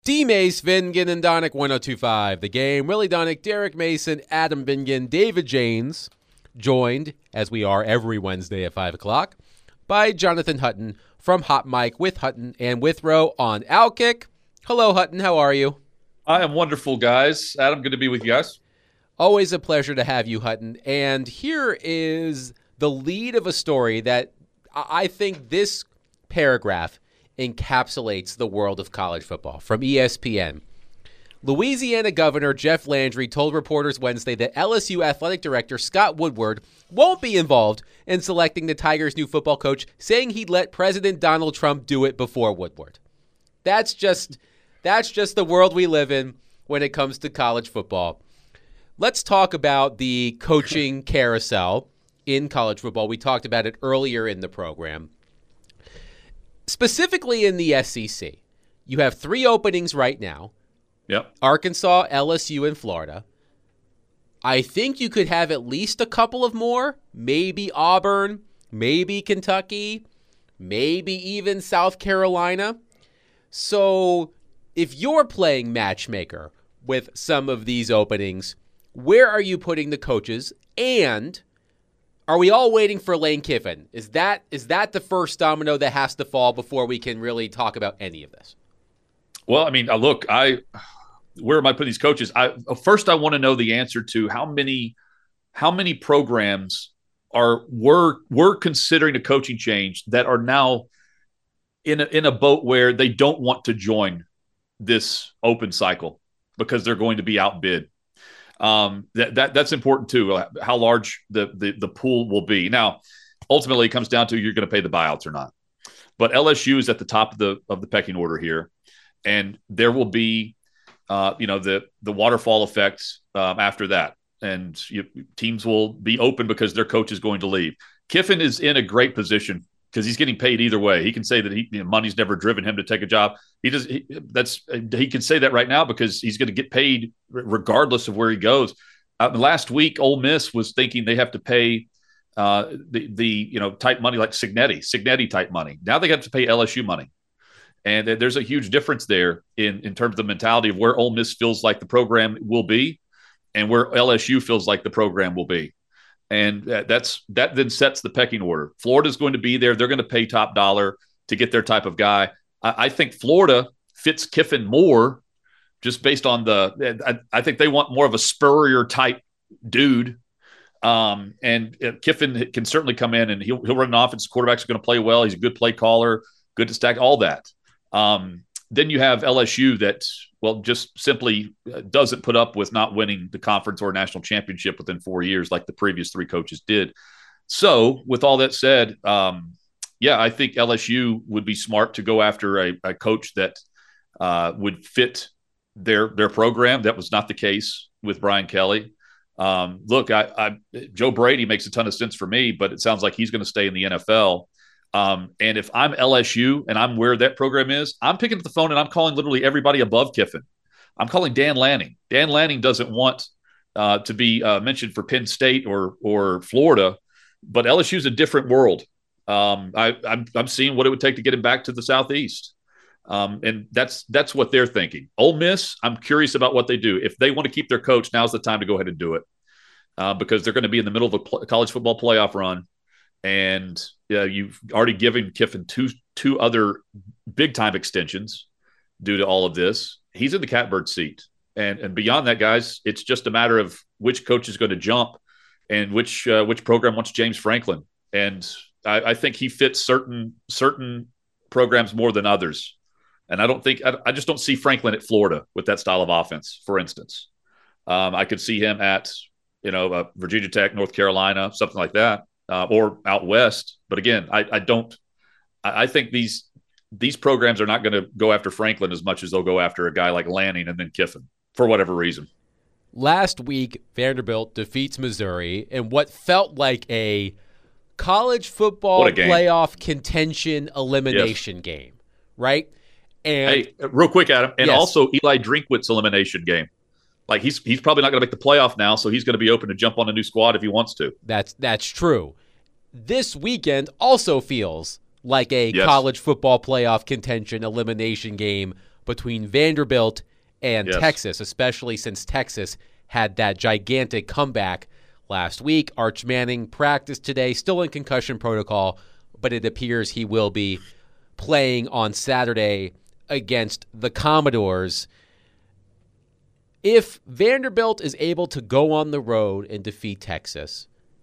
D-Mace, Vingen, and Donick 1025. The Game. Willie Donick, Derek Mason, Adam Vingen, David Janes, joined, as we are every Wednesday at 5 o'clock, by Jonathan Hutton from Hot Mic with Hutton and Withrow on Outkick. Hello, Hutton. How are you? I am wonderful, guys. Adam, good to be with you guys. Always a pleasure to have you, Hutton. And here is the lead of a story that I think this paragraph encapsulates the world of college football from ESPN. Louisiana Governor Jeff Landry told reporters Wednesday that LSU athletic director Scott Woodward won't be involved in selecting the Tigers' new football coach, saying he'd let President Donald Trump do it before Woodward. That's just the world we live in when it comes to college football. Let's talk about the coaching carousel in college football. We talked about it earlier in the program. Specifically in the SEC, you have 3 openings right now. Yep. Arkansas, LSU, and Florida. I think you could have at least a couple of more. Maybe Auburn, maybe Kentucky, maybe even South Carolina. So if you're playing matchmaker with some of these openings, where are you putting the coaches? And are we all waiting for Lane Kiffin? Is that the first domino that has to fall before we can really talk about any of this? Well, I mean, look, where am I putting these coaches? First, I want to know the answer to how many programs were considering a coaching change that are now in a boat where they don't want to join this open cycle because they're going to be outbid. That's important too. How large the pool will be. Now, ultimately, it comes down to you're going to pay the buyouts or not. But LSU is at the top of the pecking order here, and there will be, the waterfall effect after that, and teams will be open because their coach is going to leave. Kiffin is in a great position because he's getting paid either way. He can say that money's never driven him to take a job. He can say that right now because he's going to get paid regardless of where he goes. Last week, Ole Miss was thinking they have to pay the type money like Cignetti type money. Now they have to pay LSU money, and there's a huge difference there in terms of the mentality of where Ole Miss feels like the program will be, and where LSU feels like the program will be. And that then sets the pecking order. Florida's going to be there. They're going to pay top dollar to get their type of guy. I think Florida fits Kiffin more just based on I think they want more of a Spurrier type dude. And Kiffin can certainly come in and he'll run an offense. Quarterback's going to play well. He's a good play caller, good to stack, all that. Then you have LSU that, just simply doesn't put up with not winning the conference or national championship within 4 years like the previous 3 coaches did. So with all that said, I think LSU would be smart to go after a coach that would fit their program. That was not the case with Brian Kelly. Look, Joe Brady makes a ton of sense for me, but it sounds like he's going to stay in the NFL. And if I'm LSU and I'm where that program is, I'm picking up the phone and I'm calling literally everybody above Kiffin. I'm calling Dan Lanning. Dan Lanning doesn't want to be mentioned for Penn State or Florida, but LSU is a different world. I'm seeing what it would take to get him back to the Southeast. And that's what they're thinking. Ole Miss, I'm curious about what they do. If they want to keep their coach, now's the time to go ahead and do it because they're going to be in the middle of a college football playoff run. And you've already given Kiffin two other big-time extensions due to all of this. He's in the catbird seat. And beyond that, guys, it's just a matter of which coach is going to jump and which program wants James Franklin. And I think he fits certain programs more than others. And I just don't see Franklin at Florida with that style of offense, for instance. I could see him at, Virginia Tech, North Carolina, something like that. Or out west. But again, I think these programs are not going to go after Franklin as much as they'll go after a guy like Lanning and then Kiffin for whatever reason. Last week, Vanderbilt defeats Missouri in what felt like a college football playoff contention elimination game, right? And hey, real quick, Adam, and also Eli Drinkwitz elimination game. Like he's probably not going to make the playoff now, so he's going to be open to jump on a new squad if he wants to. That's true. This weekend also feels like a college football playoff contention elimination game between Vanderbilt and Yes. Texas, especially since Texas had that gigantic comeback last week. Arch Manning practiced today, still in concussion protocol, but it appears he will be playing on Saturday against the Commodores. If Vanderbilt is able to go on the road and defeat Texas,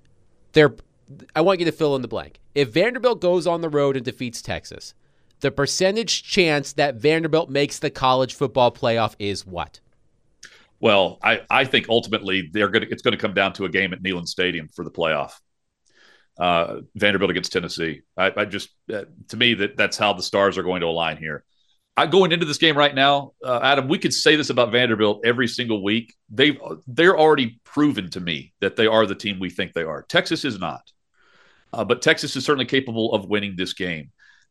I want you to fill in the blank. If Vanderbilt goes on the road and defeats Texas, the percentage chance that Vanderbilt makes the college football playoff is what? Well, I think ultimately it's going to come down to a game at Neyland Stadium for the playoff. Vanderbilt against Tennessee. To me, that's how the stars are going to align here. Going into this game right now, Adam, we could say this about Vanderbilt every single week. They're already proven to me that they are the team we think they are. Texas is not, but Texas is certainly capable of winning this game.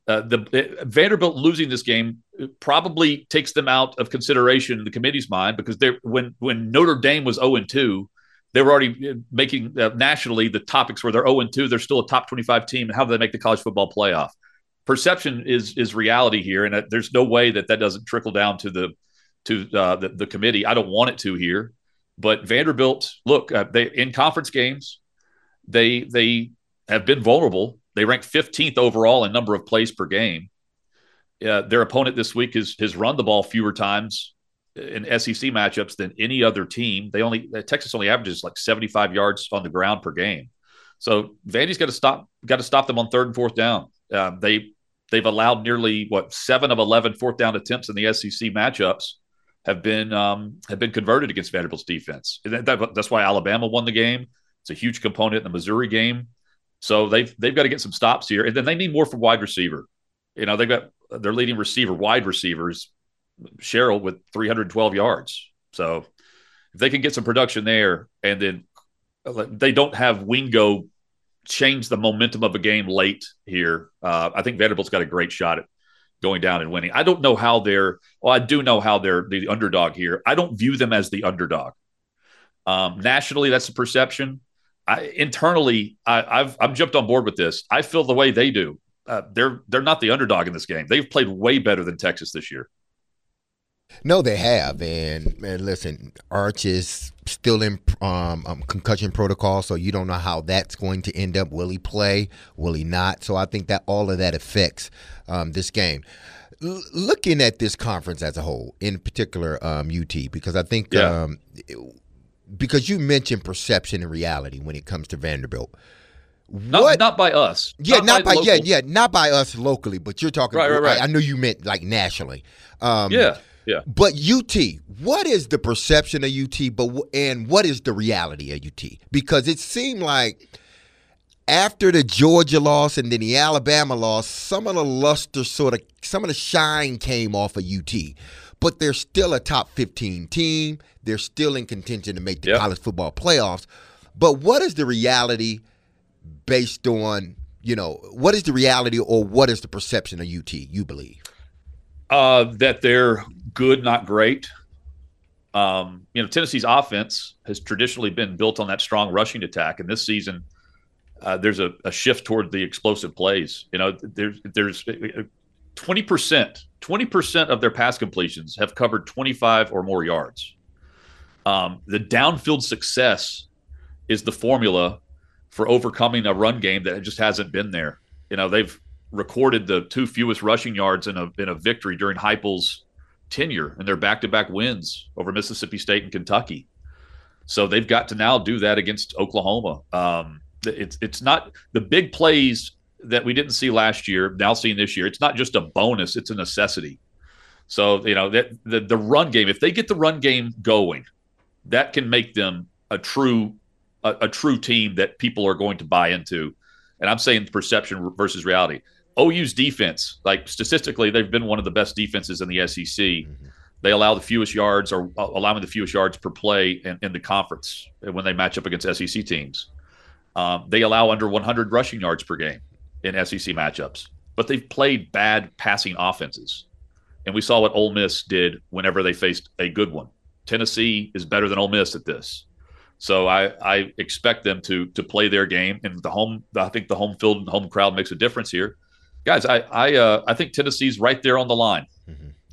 Vanderbilt losing this game probably takes them out of consideration in the committee's mind, because when Notre Dame was 0-2, they were already making nationally the topics where they're 0-2. They're still a top 25 team, and how do they make the college football playoff? Perception is reality here, and there's no way that doesn't trickle down to the committee. I don't want it to here, but Vanderbilt, look, they in conference games, they have been vulnerable. They rank 15th overall in number of plays per game. Their opponent this week has run the ball fewer times in SEC matchups than any other team. Texas only averages like 75 yards on the ground per game. So Vandy's got to stop them on third and fourth down. They've allowed nearly 7 of 11 fourth down attempts in the SEC matchups have been converted against Vanderbilt's defense. That's why Alabama won the game. It's a huge component in the Missouri game. So they've got to get some stops here, and then they need more from wide receiver. They've got their leading wide receivers, Sherrill, with 312 yards. So if they can get some production there, and then they don't have Wingo change the momentum of a game late here, I think Vanderbilt's got a great shot at going down and winning. I don't know how I do know how they're the underdog here. I don't view them as the underdog. Nationally, that's the perception. Internally, I've jumped on board with this. I feel the way they do. They're not the underdog in this game. They've played way better than Texas this year. No, they have, and listen, Arch is still in concussion protocol, so you don't know how that's going to end up. Will he play? Will he not? So I think that all of that affects this game. Looking at this conference as a whole, in particular UT, because I think because you mentioned perception and reality when it comes to Vanderbilt. Not by us. Yeah, not by us locally, but you're talking. Right. I know you meant like nationally. Yeah. But UT, what is the perception of UT? And what is the reality of UT? Because it seemed like after the Georgia loss and then the Alabama loss, some of the luster some of the shine came off of UT. But they're still a top 15 team. They're still in contention to make the college football playoffs. But what is the reality based on, what is the reality, or what is the perception of UT, you believe? That they're good, not great. Tennessee's offense has traditionally been built on that strong rushing attack. And this season, there's a shift toward the explosive plays. There's 20% of their pass completions have covered 25 or more yards. The downfield success is the formula for overcoming a run game that just hasn't been there. They've recorded the 2 fewest rushing yards in a victory during Heupel's tenure in their back-to-back wins over Mississippi State and Kentucky. So they've got to now do that against Oklahoma. It's not the big plays that we didn't see last year, now seeing this year. It's not just a bonus, it's a necessity. So, the run game, if they get the run game going, that can make them a true team that people are going to buy into. And I'm saying perception versus reality. OU's defense, like statistically, they've been one of the best defenses in the SEC. Mm-hmm. They allow the fewest yards, or allowing the fewest yards per play in the conference when they match up against SEC teams. They allow under 100 rushing yards per game in SEC matchups, but they've played bad passing offenses. And we saw what Ole Miss did whenever they faced a good one. Tennessee is better than Ole Miss at this. So I expect them to play their game, and I think the home field and home crowd makes a difference here. Guys, I think Tennessee's right there on the line. Mm-hmm.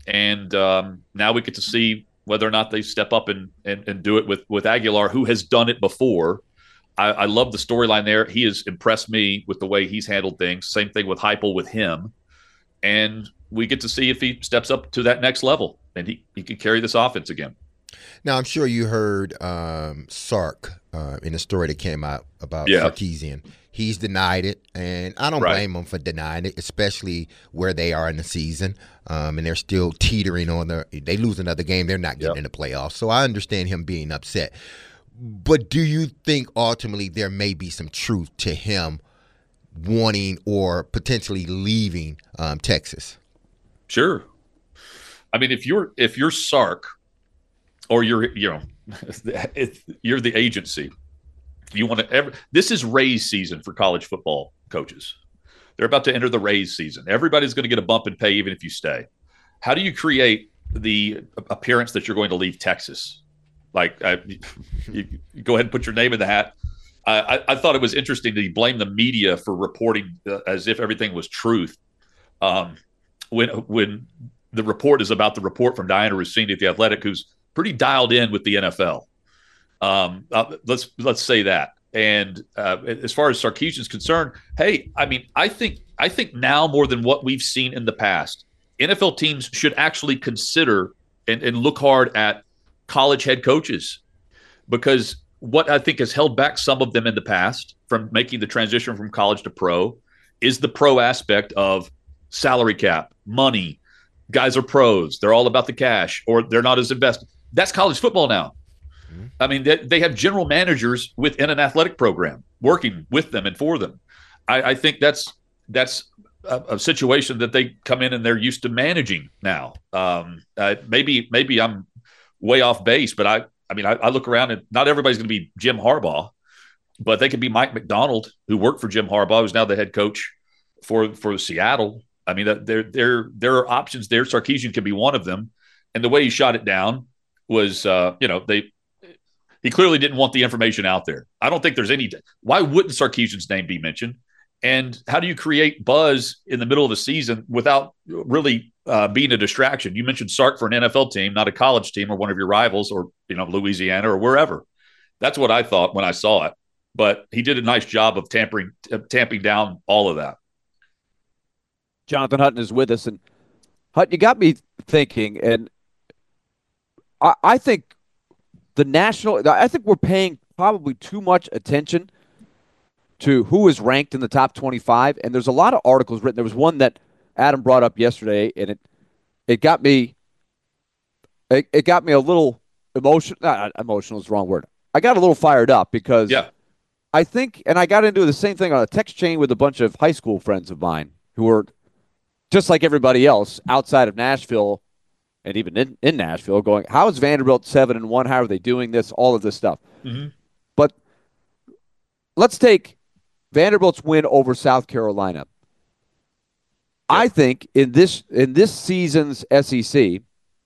And now we get to see whether or not they step up and do it with Aguilar, who has done it before. I love the storyline there. He has impressed me with the way he's handled things. Same thing with Heupel with him. And we get to see if he steps up to that next level and he can carry this offense again. Now, I'm sure you heard Sark in the story that came out about Sarkisian. He's denied it, and I don't blame him for denying it, especially where they are in the season, and they're still teetering on they lose another game, they're not getting in the playoffs. So I understand him being upset. But do you think ultimately there may be some truth to him wanting or potentially leaving Texas? Sure. I mean, if you're Sark, or you're the agency, you want to this is raise season for college football coaches. They're about to enter the raise season. Everybody's going to get a bump in pay even if you stay. How do you create the appearance that you're going to leave Texas? Like, you go ahead and put your name in the hat. I thought it was interesting that he blamed the media for reporting as if everything was truth. When the report is about the report from Diana Russini at The Athletic, who's pretty dialed in with the NFL. Let's say that. And as far as Sarkisian is concerned, hey, I mean, I think now more than what we've seen in the past, NFL teams should actually consider and look hard at college head coaches, because what I think has held back some of them in the past from making the transition from college to pro is the pro aspect of salary cap, money. Guys are pros. They're all about the cash, or they're not as invested. That's college football now. I mean, they have general managers within an athletic program working with them and for them. I think that's a situation that they come in and they're used to managing now. Maybe I'm way off base, but I look around and not everybody's going to be Jim Harbaugh, but they could be Mike McDonald, who worked for Jim Harbaugh, who's now the head coach for Seattle. I mean, there are options there. Sarkisian can be one of them. And the way he shot it down was, he clearly didn't want the information out there. I don't think there's any. Why wouldn't Sarkisian's name be mentioned? And how do you create buzz in the middle of a season without really being a distraction? You mentioned Sark for an NFL team, not a college team or one of your rivals, or Louisiana or wherever. That's what I thought when I saw it. But he did a nice job of tamping down all of that. Jonathan Hutton is with us, and Hutton, you got me thinking, and I think I think we're paying probably too much attention to who is ranked in the top 25, and there's a lot of articles written. There was one that Adam brought up yesterday, and it got me a little emotional. Not emotional is the wrong word. I got a little fired up because I think, and I got into the same thing on a text chain with a bunch of high school friends of mine who are just like everybody else outside of Nashville. And even in Nashville, going, how is Vanderbilt 7-1? How are they doing this? All of this stuff. Mm-hmm. But let's take Vanderbilt's win over South Carolina. Yep. I think in this season's SEC,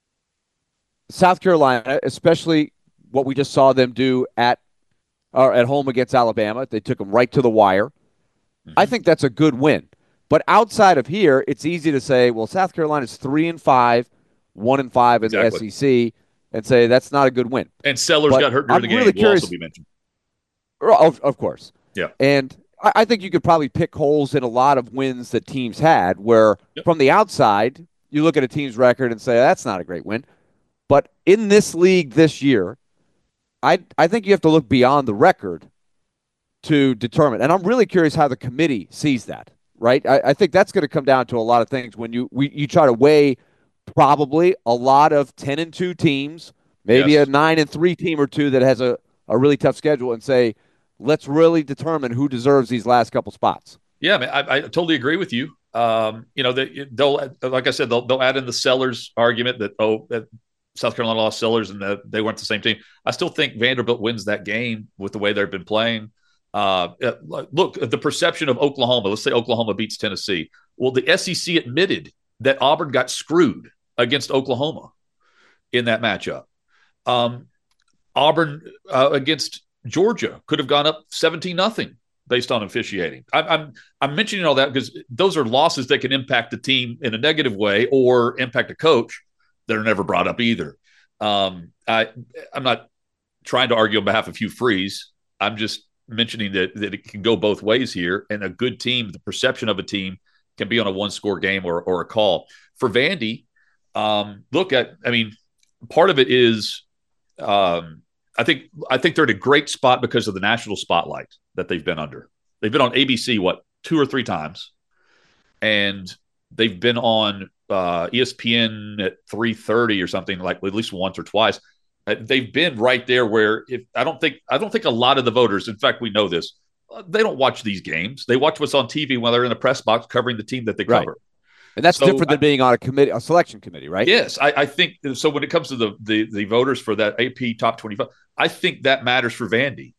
South Carolina, especially what we just saw them do at home against Alabama, they took them right to the wire. Mm-hmm. I think that's a good win. But outside of here, it's easy to say, well, South Carolina's 3-5. 1-5 in the SEC, and say that's not a good win. And Sellers got hurt during the game. Really will also be mentioned. Of course. Yeah. And I think you could probably pick holes in a lot of wins that teams had where from the outside, you look at a team's record and say that's not a great win. But in this league this year, I think you have to look beyond the record to determine. And I'm really curious how the committee sees that, right? I think that's going to come down to a lot of things when you try to weigh probably a lot of 10-2 teams, maybe a 9-3 team or two that has a really tough schedule, and say, let's really determine who deserves these last couple spots. Yeah, I totally agree with you. They'll, like I said, they'll add in the Sellers argument that South Carolina lost Sellers and that they weren't the same team. I still think Vanderbilt wins that game with the way they've been playing. Look, the perception of Oklahoma. Let's say Oklahoma beats Tennessee. Well, the SEC admitted that Auburn got screwed against Oklahoma in that matchup. Auburn against Georgia could have gone up 17-0 based on officiating. I'm mentioning all that because those are losses that can impact the team in a negative way or impact a coach. they're never brought up either. I'm not trying to argue on behalf of Hugh Freeze. I'm just mentioning that it can go both ways here, and a good team, the perception of a team, can be on a one-score game or a call. For Vandy, part of it is I think they're in a great spot because of the national spotlight that they've been under. They've been on ABC, 2 or 3 times, and they've been on ESPN at 3:30 or something, like at least once or twice. They've been right there where I don't think a lot of the voters, in fact, we know this, they don't watch these games. They watch what's on TV when they're in the press box covering the team that they cover. Right. And that's different than being on a selection committee, right? Yes, I think so. When it comes to the voters for that AP Top 25, I think that matters for Vandy,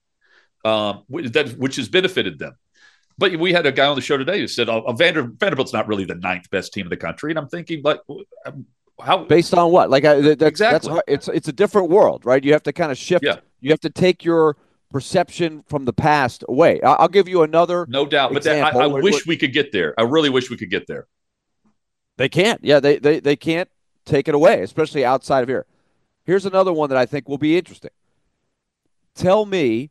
which has benefited them. But we had a guy on the show today who said Vanderbilt's not really the 9th best team in the country, and I'm thinking, like, how based on what? Like, exactly, it's a different world, right? You have to kind of shift. Yeah. You have to take your perception from the past away. I'll give you another, no doubt. But I wish we could get there. I really wish we could get there. They can't. Yeah, they can't take it away, especially outside of here. Here's another one that I think will be interesting. Tell me,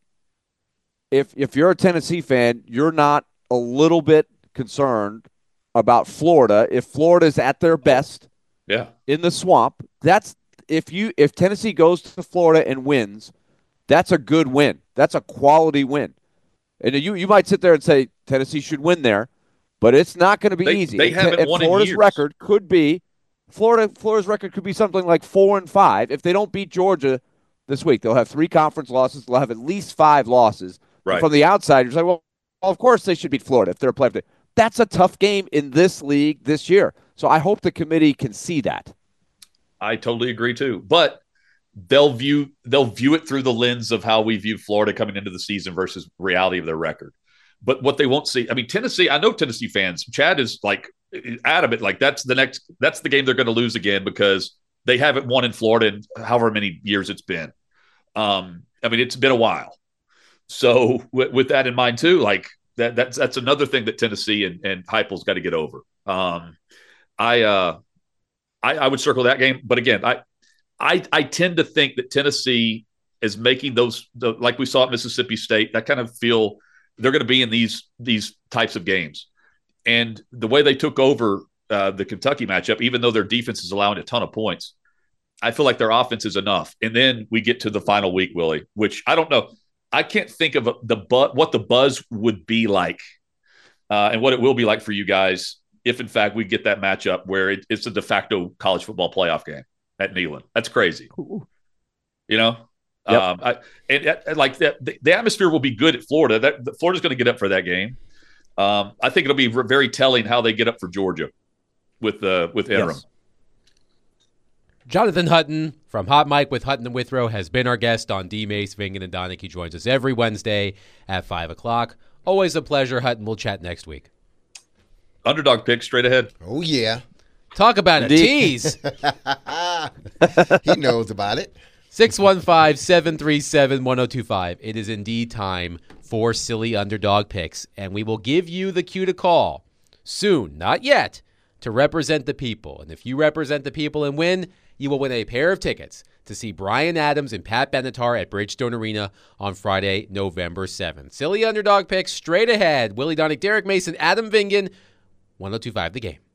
if you're a Tennessee fan, you're not a little bit concerned about Florida. If Florida's at their best, in the swamp, that's if Tennessee goes to Florida and wins, that's a good win. That's a quality win. And you might sit there and say Tennessee should win there, but it's not going to be easy. They haven't won Florida's in years. record could be Florida's record could be something like 4-5. If they don't beat Georgia this week, they'll have 3 conference losses. They'll have at least 5 losses. Right. From the outside, you're like, well, of course they should beat Florida if they're a playoff. That's a tough game in this league this year. So I hope the committee can see that. I totally agree too. But they'll view it through the lens of how we view Florida coming into the season versus reality of their record. But what they won't see, I mean, Tennessee, I know Tennessee fans, Chad is like adamant, like that's the game they're going to lose again because they haven't won in Florida in however many years it's been. I mean, it's been a while. So with that in mind too, like that's another thing that Tennessee and Heupel's got to get over. I would circle that game, but again, I tend to think that Tennessee is making like we saw at Mississippi State, that kind of feel they're going to be in these types of games. And the way they took over the Kentucky matchup, even though their defense is allowing a ton of points, I feel like their offense is enough. And then we get to the final week, Willie, which I don't know. I can't think of what the buzz would be like and what it will be like for you guys if, in fact, we get that matchup where it's a de facto college football playoff game at Neyland. That's crazy. You know? Yep. The atmosphere will be good at Florida. Florida's going to get up for that game. I think it'll be very telling how they get up for Georgia with interim. Yes. Jonathan Hutton from Hot Mike with Hutton and Withrow has been our guest on D. Mace, Vingan, and Donick. He joins us every Wednesday at 5 o'clock. Always a pleasure, Hutton. We'll chat next week. Underdog pick straight ahead. Oh, yeah. Talk about a tease. He knows about it. 615-737-1025. It is indeed time for Silly Underdog Picks, and we will give you the cue to call soon, not yet, to represent the people. And if you represent the people and win, you will win a pair of tickets to see Bryan Adams and Pat Benatar at Bridgestone Arena on Friday, November 7th. Silly Underdog Picks straight ahead. Willie Donick, Derek Mason, Adam Vingan, 1025 The Game.